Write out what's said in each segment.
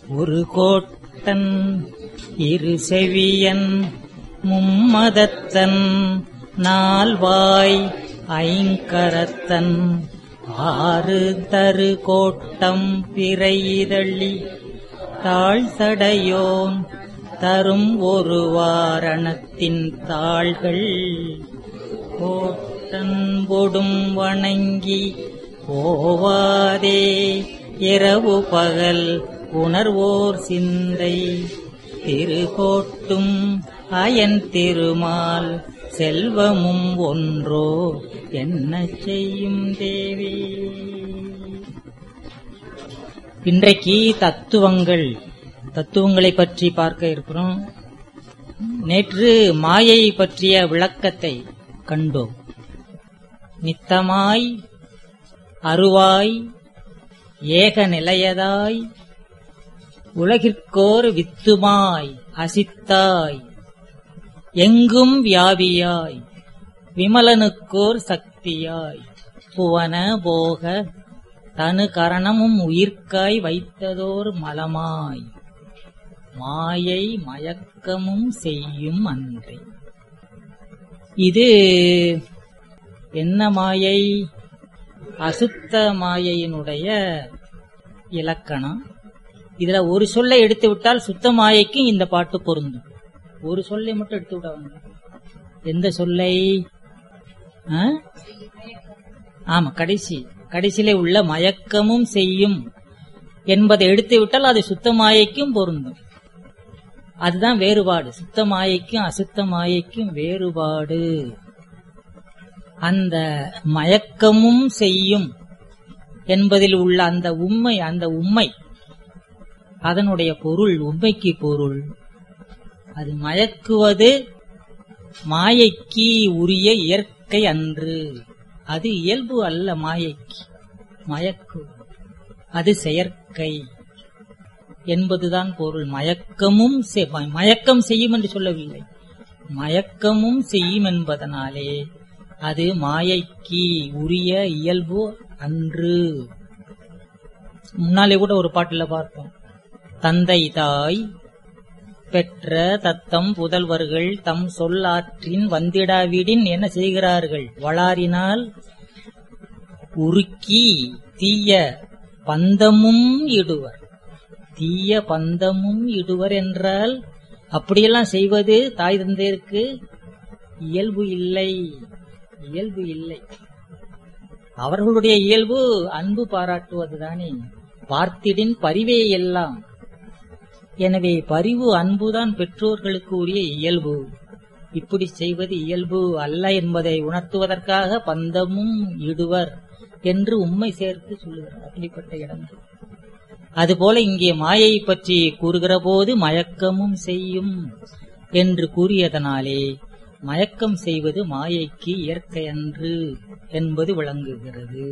ஒரு கோட்டன் இரு செவியன் மும்மதத்தன் நால்வாய் ஐங்கரத்தன் ஆறு தரு கோட்டம் பிறையிதழி தாழ்சடையோன் தரும் ஒரு வாரணத்தின் தாள்கள் கோட்டன் பொடும் வணங்கி போவாதே இரவு பகல் உணர்வோர் சிந்தை திருகோட்டும் அயன் திருமால் செல்வமும் ஒன்றோ என்ன செய்யும் தேவி. இன்றைக்கு தத்துவங்களை பற்றி பார்க்க இருக்கிறோம். நேற்று மாயை பற்றிய விளக்கத்தை கண்டோம். நித்தமாய் அருவாய் ஏக நிலையதாய் உலகிற்கோர் வித்துமாய் அசித்தாய் எங்கும் வியாபியாய் விமலனுக்கோர் சக்தியாய் புவன போக தனு கரணமும் உயிர்க்காய் வைத்ததோர் மலமாய் மாயை மயக்கமும் செய்யும் அன்றே. இது என்ன மாயை? அசுத்த மாயையினுடைய இலக்கணம். இதுல ஒரு சொல்லை எடுத்து விட்டால் சுத்த மாயைக்கும் இந்த பாட்டு பொருந்தும். ஒரு சொல்லை மட்டும் எடுத்து விட்டாங்க. எந்த சொல்லை? ஆமா, கடைசியிலே உள்ள மயக்கமும் செய்யும் என்பதை எடுத்து விட்டால் அது சுத்த மாயைக்கும் பொருந்தும். அதுதான் வேறுபாடு. சுத்த மாயைக்கும் அசுத்த மாயைக்கும் வேறுபாடு. அந்த மயக்கமும் செய்யும் என்பதில் உள்ள அந்த உண்மை அதனுடைய பொருள், உண்மைக்கு பொருள். அது மயக்குவது மாயைக்கு உரிய இயற்கை அன்று. அது இயல்பு அல்ல. மாயைக்கு மயக்கு அது செயற்கை என்பதுதான் பொருள். மயக்கம் செய்யும் என்று சொல்லவில்லை, மயக்கமும் செய்யும் என்பதனாலே அது மாயைக்கு உரிய இயல்பு அன்று. முன்னாலே கூட ஒரு பாட்டுல பார்த்தோம். தந்தை தாய் பெற்ற தத்தம் புதல்வர்கள் தம் சொல்லாற்றின் வந்திடாவிடின் என்ன செய்கிறார்கள்? வளாரினால் உருக்கி தீய பந்தமும் இடுவர். தீய பந்தமும் இடுவர் என்றால் அப்படியெல்லாம் செய்வது தாய் தந்தையருக்கு இயல்பு இல்லை. அவர்களுடைய இயல்பு அன்பு பாராட்டுவதுதானே. பார்த்திடின் பரிவே எல்லாம். எனவே பரிவு அன்புதான் பெற்றோர்களுக்கு உரிய இயல்பு. இப்படி செய்வது இயல்பு அல்ல என்பதை உணர்த்துவதற்காக பந்தமும் இடுவர் என்று உண்மை சேர்த்து சொல்லுகிறார். அப்படிப்பட்ட இடங்கள். அதுபோல இங்கே மாயை பற்றி கூறுகிற போது மயக்கமும் செய்யும் என்று கூறியதனாலே மயக்கம் செய்வது மாயைக்கு இயற்கை அன்று என்பது விளங்குகிறது.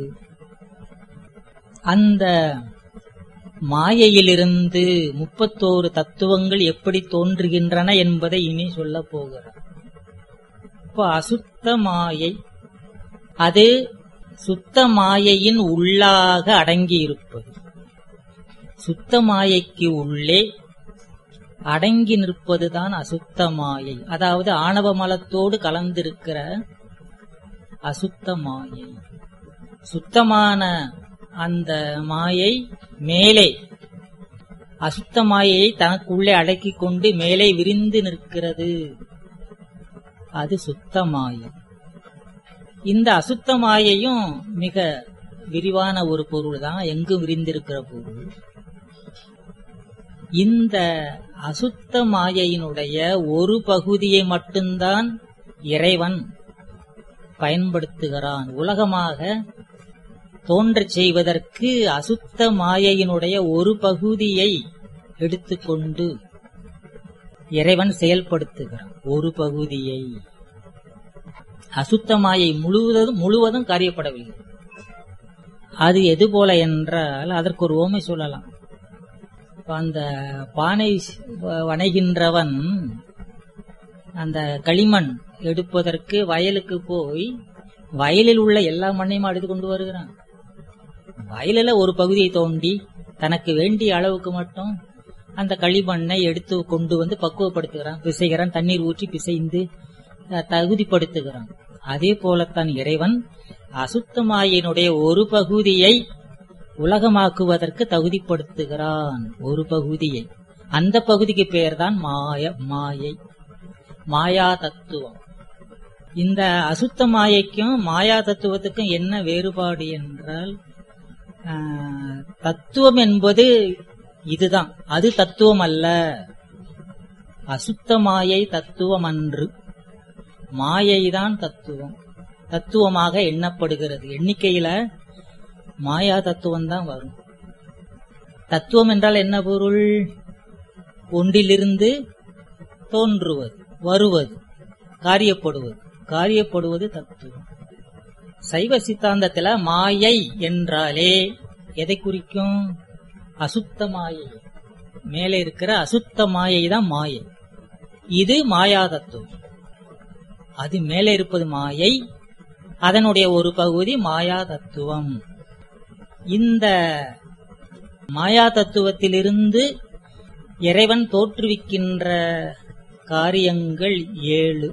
அந்த மாயையிலிருந்து 31 தத்துவங்கள் எப்படி தோன்றுகின்றன என்பதை இனி சொல்ல போகிறார். இப்ப அசுத்த மாயை அது சுத்த மாயையின் உள்ளாக அடங்கியிருப்பது. சுத்த மாயைக்கு உள்ளே அடங்கி நிற்பதுதான் அசுத்த மாயை. அதாவது ஆணவ மலத்தோடு கலந்திருக்கிற அசுத்த மாயை. சுத்தமான அந்த மாயை மேலே அசுத்த மாயை தனக்குள்ளே அடக்கிக் கொண்டு மேலே விரிந்து நிற்கிறது. அது சுத்த மாயை. இந்த அசுத்த மாயையும் மிக விரிவான ஒரு பொருள் தான், எங்கும் விரிந்திருக்கிற பொருள். இந்த அசுத்த மாயையினுடைய ஒரு பகுதியை மட்டும்தான் இறைவன் பயன்படுத்துகிறான். உலகமாக தோன்றச் செய்வதற்கு அசுத்த மாயையினுடைய ஒரு பகுதியை எடுத்துக்கொண்டு இறைவன் செயல்படுத்துகிறான். ஒரு பகுதியை. அசுத்த மாயை முழுவதும் காரியப்படவில்லை. அது எது போல என்றால் அதற்கு ஒரு ஓமை சொல்லலாம். அந்த பானை வணைகின்றவன் அந்த களிமண் எடுப்பதற்கு வயலுக்கு போய் வயலில் உள்ள எல்லா மண்ணையும் எடுத்து கொண்டு வருகிறான். வயலில் ஒரு பகுதியை தோண்டி தனக்கு வேண்டிய அளவுக்கு மட்டும் அந்த களிமண்ணை எடுத்து கொண்டு வந்து பக்குவப்படுத்துகிறான், பிசைகிறான், தண்ணீர் ஊற்றி பிசைந்து தகுதிப்படுத்துகிறான். அதே போலத்தான் இறைவன் அசுத்தமாயினுடைய ஒரு பகுதியை உலகமாக்குவதற்கு தகுதிப்படுத்துகிறான். ஒரு பகுதியை, அந்த பகுதிக்கு பெயர்தான் மாயை, மாயா தத்துவம். இந்த அசுத்த மாயைக்கும் மாயா தத்துவத்துக்கும் என்ன வேறுபாடு என்றால், தத்துவம் என்பது இதுதான், அது தத்துவம் அல்ல. அசுத்த மாயை தத்துவம் அன்று, மாயைதான் தத்துவம், தத்துவமாக எண்ணப்படுகிறது. எண்ணிக்கையில மாயா தத்துவம் தான் வரும். தத்துவம் என்றால் என்ன பொருள்? ஒன்றிலிருந்து தோன்றுவது, வருவது, காரியப்படுவது. காரியப்படுவது தத்துவம். சைவ சித்தாந்தத்துல மாயை என்றாலே எதை குறிக்கும்? அசுத்த மாயை. மேலே இருக்கிற அசுத்த மாயை தான் மாயை. இது மாயா தத்துவம். அது மேலே இருப்பது மாயை, அதனுடைய ஒரு பகுதி மாயா தத்துவம். இந்த மாயா தத்துவத்திலிருந்து இறைவன் தோற்றுவிக்கின்ற காரியங்கள் 7.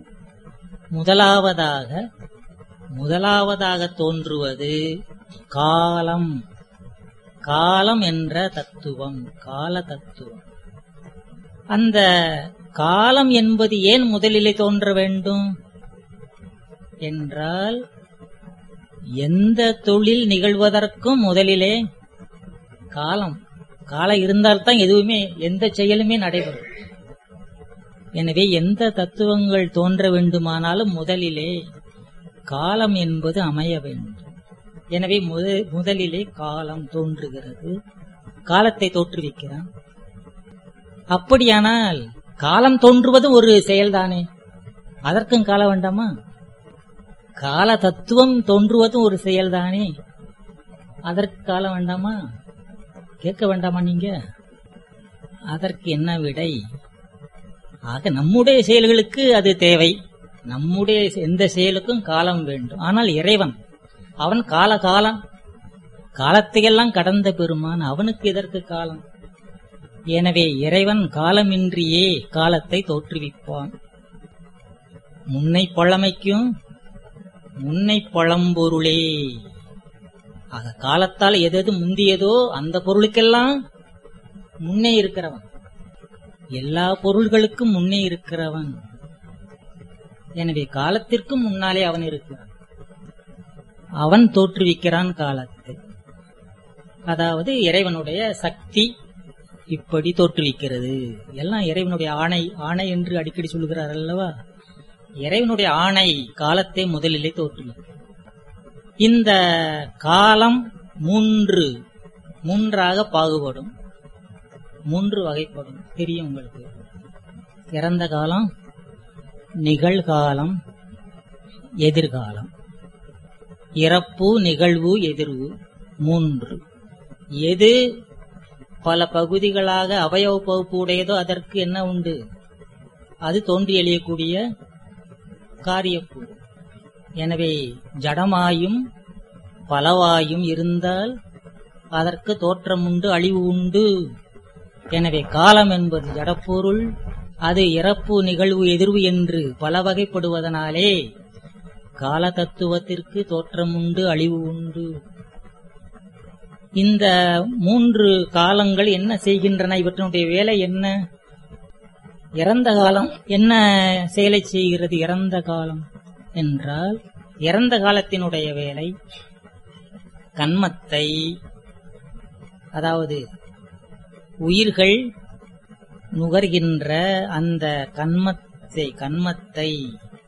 முதலாவதாக தோன்றுவது காலம். காலம் என்ற தத்துவம், கால தத்துவம். அந்த காலம் என்பது ஏன் முதலிலே தோன்ற வேண்டும் என்றால், எந்த தொழில் நிகழ்வதற்கும் முதலிலே காலம் இருந்தால்தான் எதுவுமே, எந்த செயலுமே நடைபெறும். எனவே எந்த தத்துவங்கள் தோன்ற வேண்டுமானாலும் முதலிலே காலம் என்பது அமைய வேண்டும். எனவே முதலிலே காலம் தோன்றுகிறது, காலத்தை தோற்றுவிக்கிறான். அப்படியானால் காலம் தோன்றுவது ஒரு செயல்தானே, அதற்கும் காலம் வேண்டாமா? கால தத்துவம் தோன்றுவதும் ஒரு செயல்தானே, அதற்கு காலம் வேண்டாமா? கேட்க வேண்டாமா நீங்க? அதற்கு என்ன விடை? ஆக நம்முடைய செயல்களுக்கு அது தேவை, நம்முடைய எந்த செயலுக்கும் காலம் வேண்டும். ஆனால் இறைவன், அவன் காலத்தையெல்லாம் கடந்த பெருமான், அவனுக்கு எதற்கு காலம்? எனவே இறைவன் காலமின்றியே காலத்தை தோற்றுவிப்பான். முன்னை பழமைக்கும் முன்னை பழம்பொருளே. ஆக காலத்தால் எது முந்தியதோ அந்த பொருளுக்கெல்லாம் முன்னே இருக்கிறவன், எல்லா பொருள்களுக்கும் முன்னே இருக்கிறவன். எனவே காலத்திற்கும் முன்னாலே அவன் இருக்கிறான், அவன் தோற்றுவிக்கிறான் காலத்தை. அதாவது இறைவனுடைய சக்தி இப்படி தோற்றுவிக்கிறது. எல்லாம் இறைவனுடைய ஆணை என்று அடிக்கடி சொல்லுகிறார் அல்லவா? இறைவனுடைய ஆணை காலத்தை முதலிலே தோற்றுவிக்கிறது. இந்த காலம் மூன்றாக பாகுபடும், 3 வகைப்படும். தெரியும் உங்களுக்கு. இறந்த காலம், நிகழ்காலம், எதிர்காலம். இறப்பு, நிகழ்வு, எதிர்வு 3. எது பல பகுதிகளாக அவயவ பகுப்பு உடையதோ அதற்கு என்ன உண்டு? அது தோன்றி எழியக்கூடிய காரியப்பு. எனவே ஜடமாயும் பலவாயும் இருந்தால் அதற்கு தோற்றம் உண்டு, அழிவு உண்டு. எனவே காலம் என்பது ஜடப்பொருள், அது இறப்பு, நிகழ்வு, எதிர்வு என்று பல வகைப்படுவதனாலே கால தத்துவத்திற்கு தோற்றம் உண்டு, அழிவு உண்டு. இந்த 3 காலங்கள் என்ன செய்கின்றன? இவற்றினுடைய வேலை என்ன? இறந்த காலம் என்ன செயலை செய்கிறது? இறந்த காலம் என்றால், இறந்த காலத்தினுடைய வேலை கன்மத்தை, அதாவது உயிர்கள் நுகர்கின்ற அந்த கன்மத்தை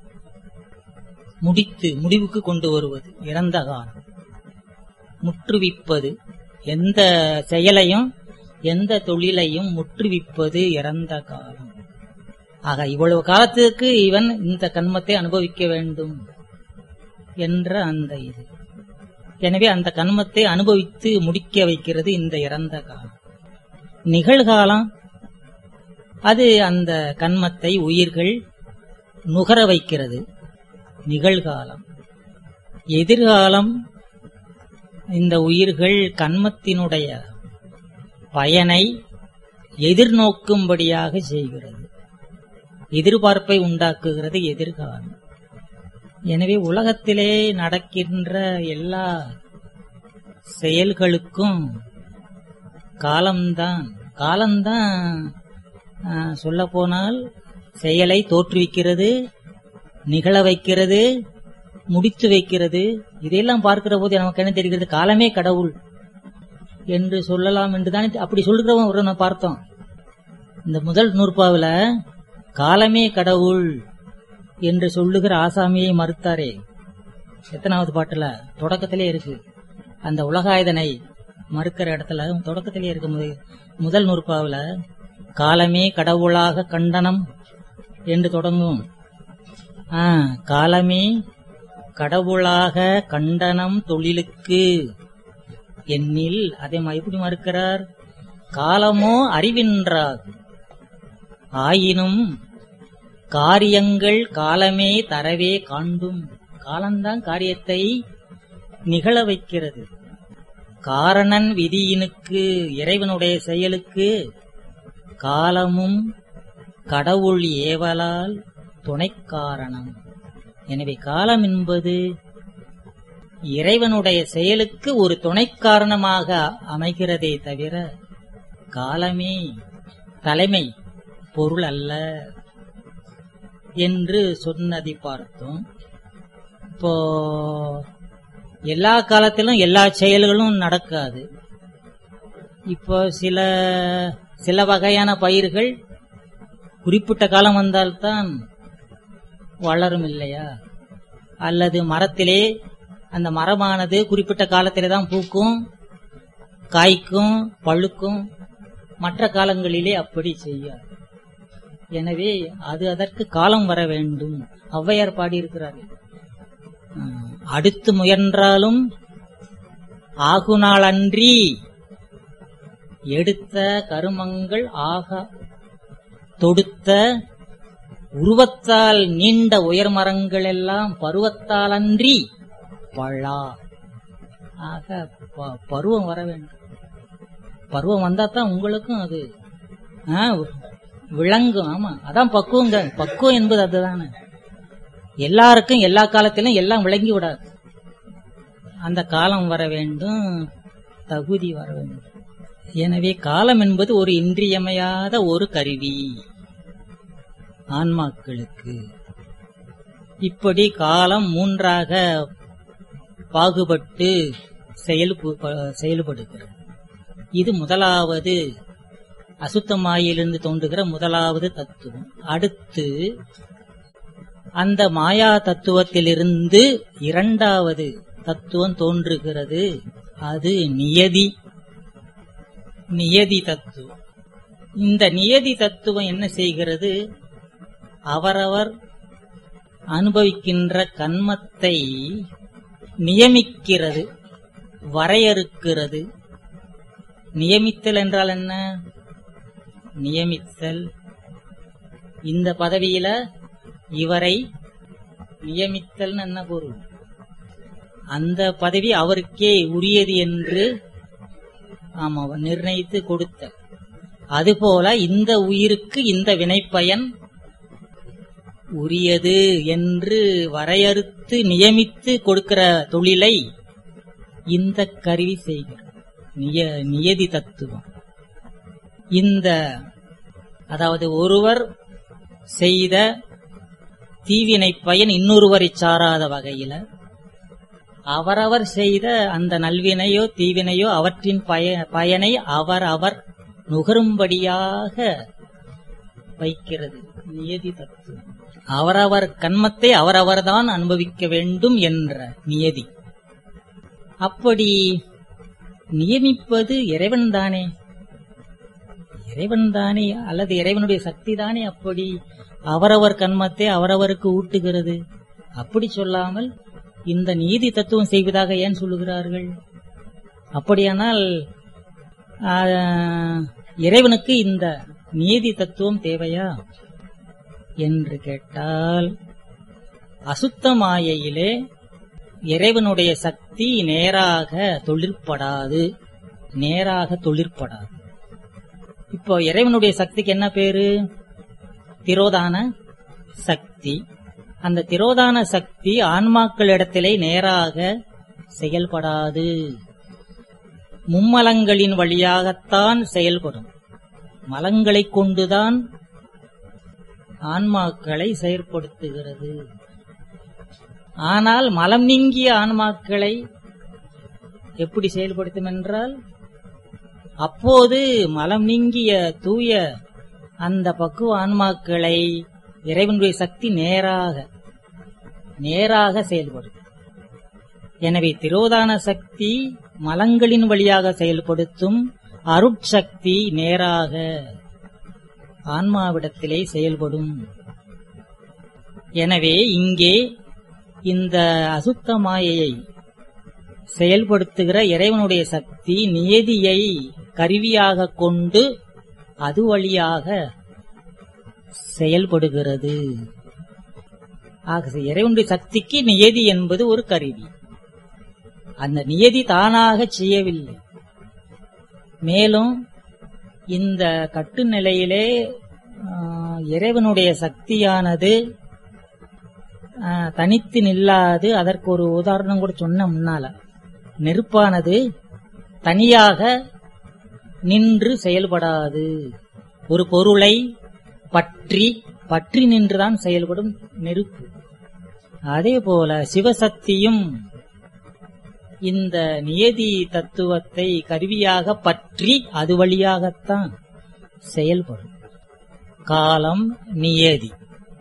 முடிவுக்கு கொண்டு வருவது இறந்த காலம். முற்றுவிப்பது, எந்த செயலையும் எந்த தொழிலையும் முற்றுவிப்பது இறந்த காலம். ஆக இவ்வளவு காலத்திற்கு இவன் இந்த கன்மத்தை அனுபவிக்க வேண்டும் என்ற அந்த இது. எனவே அந்த கன்மத்தை அனுபவித்து முடிக்க வைக்கிறது இந்த இறந்த காலம். நிகழ்காலம், அது அந்த கன்மத்தை உயிர்கள் நுகர வைக்கிறது, நிகழ்காலம். எதிர்காலம், இந்த உயிர்கள் கன்மத்தினுடைய பயனை எதிர்நோக்கும்படியாக செய்கிறது. எதிர்பார்ப்பை உண்டாக்குகிறது எதிர்காலம். எனவே உலகத்திலே நடக்கின்ற எல்லா செயல்களுக்கும் காலம்தான் சொல்ல போனால் செயலை தோற்றுவிக்கிறது, நிகழ வைக்கிறது, முடித்து வைக்கிறது. இதையெல்லாம் பார்க்கிற போது நமக்கு என்ன தெரிகிறது? காலமே கடவுள் என்று சொல்லலாம் என்றுதான் அப்படி சொல்லுகிறவன் ஒரு நான் பார்த்தோம். இந்த முதல் நூற்பாவில் காலமே கடவுள் என்று சொல்லுகிற ஆசாமியை மறுத்தாரே. எத்தனாவது பாட்டுல? தொடக்கத்திலே இருக்கு. அந்த உலகாயுதனை மறுக்கிற இடத்துல தொடக்கத்திலே இருக்கு. முதல் நூற்பாவில் காலமே கடவுளாக கண்டனம் என்று தொடங்கும். காலமே கடவுளாக கண்டனம் தொழிலுக்கு எண்ணில் அதை எப்படி மறுக்கிறார்? காலமோ அறிவின்றாகும் ஆயினும் காரியங்கள் காலமே தரவே காண்டும். காலம்தான் காரியத்தை நிகழ வைக்கிறது. காரணன் விதியினுக்கு இறைவனுடைய செயலுக்கு காலமும் கடவுள் ஏவலால் துணை காரணம். எனவே காலம் என்பது இறைவனுடைய செயலுக்கு ஒரு துணை காரணமாக அமைகிறதே தவிர காலமே தலைமை பொருள் அல்ல என்று சொன்னதை பார்த்தோம். இப்போ எல்லா காலத்திலும் எல்லா செயல்களும் நடக்காது. இப்போ சில வகையான பயிர்கள் குறிப்பிட்ட காலம் வந்தால்தான் வளரும் இல்லையா? அல்லது மரத்திலே அந்த மரமானது குறிப்பிட்ட காலத்திலே தான் பூக்கும், காய்க்கும், பழுக்கும். மற்ற காலங்களிலே அப்படி செய்யாது. எனவே அதற்கு காலம் வர வேண்டும். ஔவையார் பாடியிருக்கிறார்கள், அடுத்து முயன்றாலும் ஆகுநாள் அன்றி எடுத்த கருமங்கள் ஆக தொடுத்த உருவத்தால் நீண்ட உயர் மரங்கள் எல்லாம் பருவத்தால் அன்றி பழா. ஆக பருவம் வர வேண்டும். பருவம் வந்தாதான் உங்களுக்கும் அது விளங்கும். ஆமா, அதான் பக்குவங்க. பக்குவம் என்பது அதுதானே. எல்லாருக்கும் எல்லா காலத்திலும் எல்லாம் விளங்கி விடாது. அந்த காலம் வர வேண்டும், தகுதி வர வேண்டும். எனவே காலம் என்பது ஒரு இன்றியமையாத ஒரு கருவி ஆன்மாக்களுக்கு. இப்படி காலம் மூன்றாக பாகுபட்டு செயல்படுகிறது. இது முதலாவது அசுத்தமாயிலிருந்து தோன்றுகிற முதலாவது தத்துவம். அடுத்து அந்த மாயா தத்துவத்திலிருந்து இரண்டாவது தத்துவம் தோன்றுகிறது. அது நியதி தத்துவம். இந்த நியதி தத்துவம் என்ன செய்கிறது? அவரவர் அனுபவிக்கின்ற கன்மத்தை நியமிக்கிறது, வரையறுக்கிறது. நியமித்தல் என்றால் என்ன? நியமித்தல், இந்த பதவியில இவரை நியமித்தல் என்ன பொருள்? அந்த பதவி அவருக்கே உரியது என்று நிர்ணயித்து கொடுத்த. அதுபோல இந்த உயிருக்கு இந்த வினைப்பயன் உரியது என்று வரையறுத்து நியமித்து கொடுக்கிற தொழிலை இந்த கருவி செய்கிறது. நியதி தத்துவம். அதாவது ஒருவர் செய்த தீவினை பயன் இன்னொருவரை சாராத வகையில அவரவர் செய்த அந்த நல்வினையோ தீவினையோ அவற்றின் பயனை அவர் நுகரும்படியாக வைக்கிறது நியதி தத்துவம். அவரவர் கன்மத்தை அவரவர்தான் அனுபவிக்க வேண்டும் என்ற நியதி. அப்படி நியமிப்பது இறைவன்தானே, அல்லது இறைவனுடைய சக்தி தானே அப்படி அவரவர் கன்மத்தை அவரவருக்கு ஊட்டுகிறது. அப்படி சொல்லாமல் இந்த நீதி தத்துவம் செய்வதாக ஏன் சொல்லுகிறார்கள்? அப்படியானால் இறைவனுக்கு இந்த நீதி தத்துவம் தேவையா என்று கேட்டால், அசுத்த மாயையிலே இறைவனுடைய சக்தி நேராக தொழிற்படாது. இப்போ இறைவனுடைய சக்திக்கு என்ன பேரு? திரோதான சக்தி. அந்த திரோதான சக்தி ஆன்மாக்களிடத்திலே நேராக செயல்படாது. மும்மலங்களின் வழியாகத்தான் செயல்படும். மலங்களை கொண்டுதான் ஆன்மாக்களை செயற்படுத்துகிறது. ஆனால் மலம் நீங்கிய ஆன்மாக்களை எப்படி செயல்படுத்தும் என்றால், அப்போது மலம் நீங்கிய தூய அந்த பக்குவ ஆன்மாக்களை இறைவனுடைய சக்தி நேராக செயல்படும். எனவே திரோதான சக்தி மலங்களின் வழியாக செயல்படுத்தும், அருட்சக்தி நேராக ஆன்மாவிடத்திலே செயல்படும். எனவே இங்கே இந்த அசுத்த மாயையை செயல்படுத்துகிற இறைவனுடைய சக்தி நியதியை கருவியாக கொண்டு அது வழியாக செயல்படுகிறது. ஆக இறைவனுடைய சக்திக்கு நியதி என்பது ஒரு கருவி. அந்த நியதி தானாக செய்யவில்லை. மேலும் இந்த கட்டுநிலையிலே இறைவனுடைய சக்தியானது தனித்து நில்லாது. அதற்கு ஒரு உதாரணம் கூட சொன்ன முன்னால, நெருப்பானது தனியாக நின்று செயல்படாது. ஒரு பொருளை பற்றி நின்றுதான் செயல்படும் நெருப்பு. அதே போல சிவசக்தியும் இந்த நியதி தத்துவத்தை கருவியாக பற்றி அது வழியாகத்தான் செயல்படும். காலம் நியதி.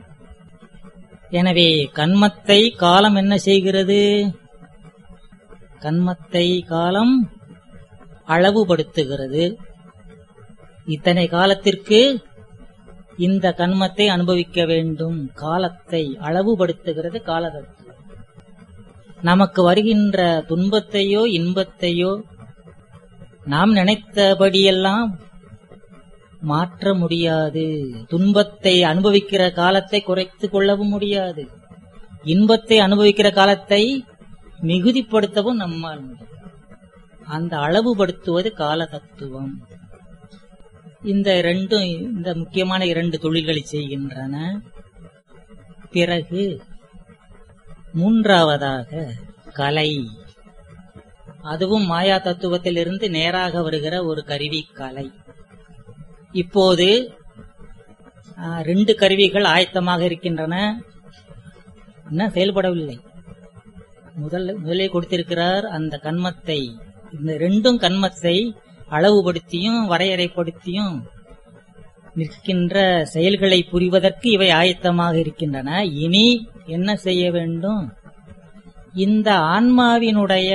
எனவே கன்மத்தை காலம் என்ன செய்கிறது? கன்மத்தை காலம் அளவுபடுத்துகிறது. இத்தனை காலத்திற்கு இந்த கன்மத்தை அனுபவிக்க வேண்டும். காலத்தை அளவுபடுத்துகிறது காலதத்துவம். நமக்கு வருகின்ற துன்பத்தையோ இன்பத்தையோ நாம் நினைத்தபடியெல்லாம் மாற்ற முடியாது. துன்பத்தை அனுபவிக்கிற காலத்தை குறைத்துக் கொள்ளவும் முடியாது. இன்பத்தை அனுபவிக்கிற காலத்தை மிகுதிப்படுத்தவும் நம்மால் முடியும். அந்த அளவுபடுத்துவது கால தத்துவம். இந்த முக்கியமான 2 தொழில்களை செய்கின்றன. பிறகு மூன்றாவதாக கலை. அதுவும் மாயா தத்துவத்திலிருந்து நேராக வருகிற ஒரு கருவி கலை. இப்போது 2 கருவிகள் ஆயத்தமாக இருக்கின்றன. இன்னும் செயல்படவில்லை. முதலே கொடுத்திருக்கிறார் அந்த கன்மத்தை. இந்த 2 கன்மத்தை அளவுபடுத்தியும் வரையறைப்படுத்தியும் நிற்கின்ற செயல்களை புரிவதற்கு இவை ஆயத்தமாக இருக்கின்றன. இனி என்ன செய்ய வேண்டும்? இந்த ஆன்மாவினுடைய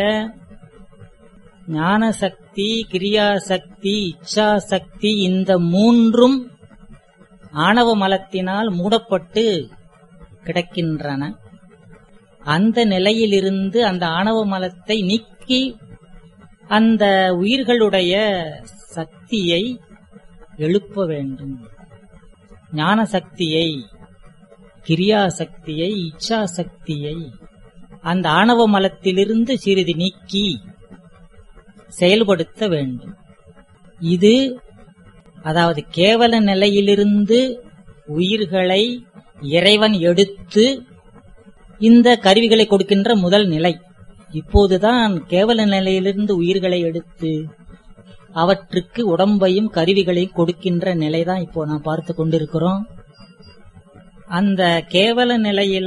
ஞான சக்தி, கிரியாசக்தி, இச்சா சக்தி, இந்த 3ம் ஆணவ மலத்தினால் மூடப்பட்டு கிடக்கின்றன. அந்த நிலையிலிருந்து அந்த ஆணவ மலத்தை நீக்கி அந்த உயிர்களுடைய சக்தியை எழுப்ப வேண்டும். ஞான சக்தியை, கிரியாசக்தியை, இச்சா சக்தியை அந்த ஆணவ மலத்திலிருந்து சிறிது நீக்கி செயல்படுத்த வேண்டும். இது அதாவது கேவல நிலையிலிருந்து உயிர்களை இறைவன் எடுத்து இந்த கருவிகளை கொடுக்கின்ற முதல் நிலை. இப்போதுதான் கேவல நிலையிலிருந்து உயிர்களை எடுத்து அவற்றுக்கு உடம்பையும் கருவிகளையும் கொடுக்கின்ற நிலைதான் இப்போ நாம் பார்த்து கொண்டிருக்கிறோம். அந்த கேவல நிலையில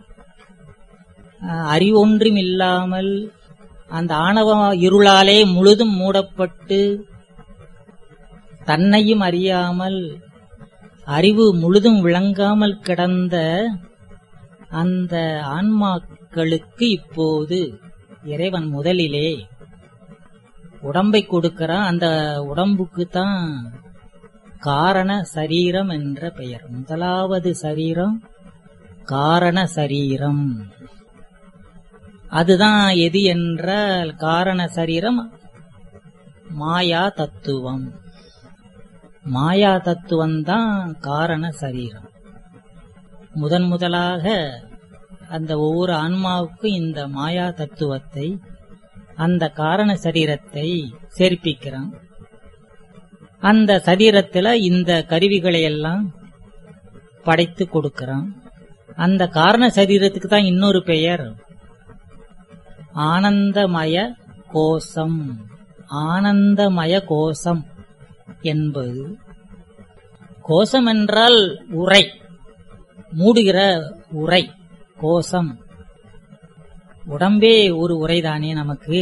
அறிவொன்றும் இல்லாமல் அந்த ஆணவ இருளாலே முழுதும் மூடப்பட்டு தன்னையும் அறியாமல் அறிவு முழுதும் விளங்காமல் கிடந்த அந்த ஆன்மாக்களுக்கு இப்போது இறைவன் முதலிலே உடம்பை கொடுக்கிறான். அந்த உடம்புக்கு தான் காரண சரீரம் என்ற பெயர். முதலாவது சரீரம் காரண சரீரம். அதுதான் எது என்றால் காரண சரீரம் மாயா தத்துவம். மாயா தத்துவம்தான் காரண சரீரம். முதலாக அந்த ஒவ்வொரு ஆன்மாவுக்கும் இந்த மாயா தத்துவத்தை, அந்த காரண சரீரத்தை சேர்ப்பிக்கிறான். அந்த சரீரத்துல இந்த கருவிகளை எல்லாம் படைத்து கொடுக்கிறான். அந்த காரண சரீரத்துக்கு தான் இன்னொரு பெயர் ஆனந்தமய கோஷம். ஆனந்தமய கோஷம் என்பது, கோஷம் என்றால் உரை, மூடுகிற உரை. கோஷம் உடம்பே ஒரு உரைதானே நமக்கு.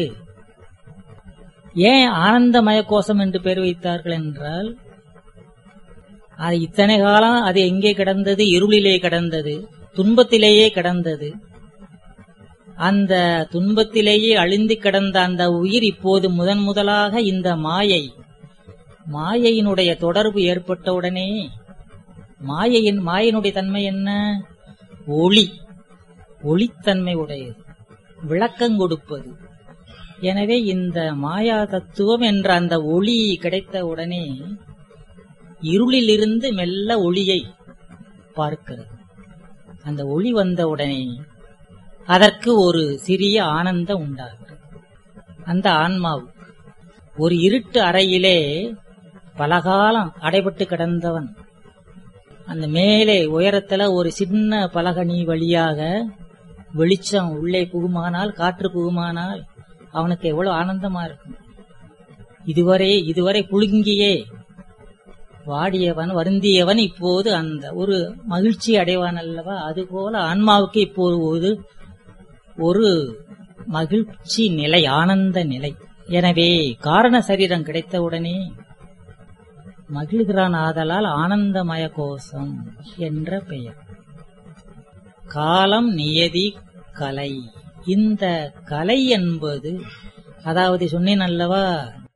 ஏன் ஆனந்தமய கோஷம் என்று பெயர் வைத்தார்கள் என்றால், அது இத்தனை காலம் அது எங்கே கிடந்தது? இருளிலே கிடந்தது, துன்பத்திலேயே கிடந்தது. அந்த துன்பத்திலேயே அழிந்து கிடந்த அந்த உயிர் இப்போது முதலாக இந்த மாயையினுடைய தொடர்பு ஏற்பட்டவுடனே, மாயினுடைய தன்மை என்ன? ஒளி, ஒளித்தன்மை உடையது, விளக்கம் கொடுப்பது. எனவே இந்த மாயா தத்துவம் என்ற அந்த ஒளி கிடைத்த உடனே இருளிலிருந்து மெல்ல ஒளியை பார்க்கிறது. அந்த ஒளி வந்த உடனே அதற்கு ஒரு சிறிய ஆனந்தம் உண்டாகிறது. அந்த ஆன்மாவுக்கு ஒரு இருட்டு அறையிலே பலகாலம் அடைபட்டு கிடந்தவன், அந்த மேலே உயரத்துல ஒரு சின்ன பலகனி வழியாக வெளிச்சம் உள்ளே புகுமானால், காற்று புகுமானால் அவனுக்கு எவ்வளவு ஆனந்தமா இருக்கும். இதுவரை புழுங்கியே வாடியவன், வருந்தியவன் இப்போது அந்த ஒரு மகிழ்ச்சி அடைவான் அல்லவா? அதுபோல ஆன்மாவுக்கு இப்போது ஒரு மகிழ்ச்சி நிலை, ஆனந்த நிலை. எனவே காரண சரீரம் கிடைத்தவுடனே மகிழ்கிறான். ஆதலால் ஆனந்தமய கோஷம் என்ற பெயர். காலம், நியதி, கலை. இந்த கலை என்பது, அதாவது சொன்னேன் அல்லவா,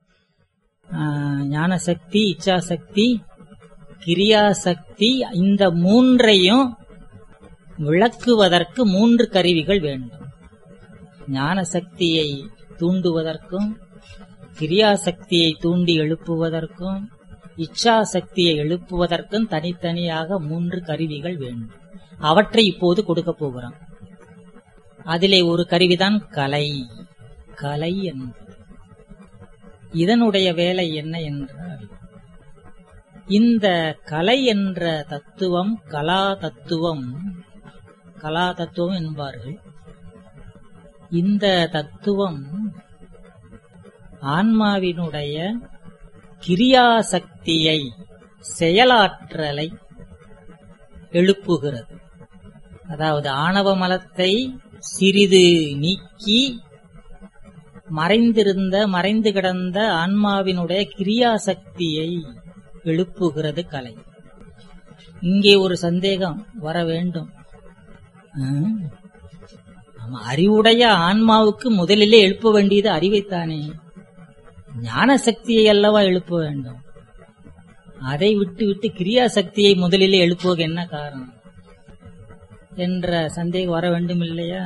ஞானசக்தி, இச்சாசக்தி, கிரியாசக்தி, இந்த மூன்றையும் விளக்குவதற்கு 3 கருவிகள் வேண்டும். ஞான சக்தியை தூண்டுவதற்கும், கிரியாசக்தியை தூண்டி எழுப்புவதற்கும், இச்சா சக்தியை எழுப்புவதற்கும் தனித்தனியாக 3 கருவிகள் வேண்டும். அவற்றை இப்போது கொடுக்க போகிறோம். அதிலே ஒரு கருவிதான் கலை. கலை என்பது இதனுடைய வேலை என்ன என்றால், இந்த கலை என்ற தத்துவம் கலா தத்துவம் என்பார்கள். இந்த தத்துவம் ஆன்மாவினுடைய கிரியாசக்தியை, செயலாற்றலை எழுப்புகிறது. அதாவது ஆணவ மலத்தை சிறிது நீக்கி மறைந்து கிடந்த ஆன்மாவினுடைய கிரியாசக்தியை எழுப்புகிறது கலை. இங்கே ஒரு சந்தேகம் வர வேண்டும். அறிவுடைய ஆன்மாவுக்கு முதலிலே எழுப்ப வேண்டியது அறிவைத்தானே, ஞான சக்தியை அல்லவா எழுப்ப வேண்டும். அதை விட்டு கிரியாசக்தியை முதலிலே எழுப்புவது என்ன காரணம் என்ற சந்தேகம் வர வேண்டும் இல்லையா?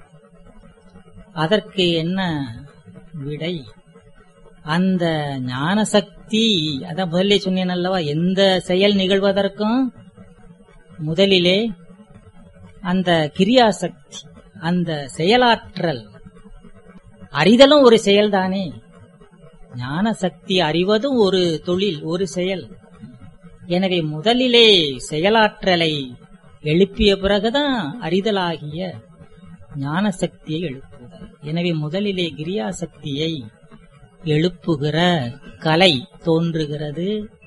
அதற்கு என்ன விடை? அந்த ஞான சக்தி, அதான் முதலிலே சொன்னேன் அல்லவா, எந்த செயல் நிகழ்வதற்கும் முதலிலே அந்த கிரியாசக்தி, அந்த செயலாற்றல், அறிதலும் ஒரு செயல்தானே. ஞான சக்தி அறிவதும் ஒரு தொழில், ஒரு செயல். எனவே முதலிலே செயலாற்றலை எழுப்பிய பிறகுதான் அறிதலாகிய ஞான சக்தியை எழுப்புதல். எனவே முதலிலே கிரியாசக்தியை எழுப்புகிற கலை தோன்றுகிறது.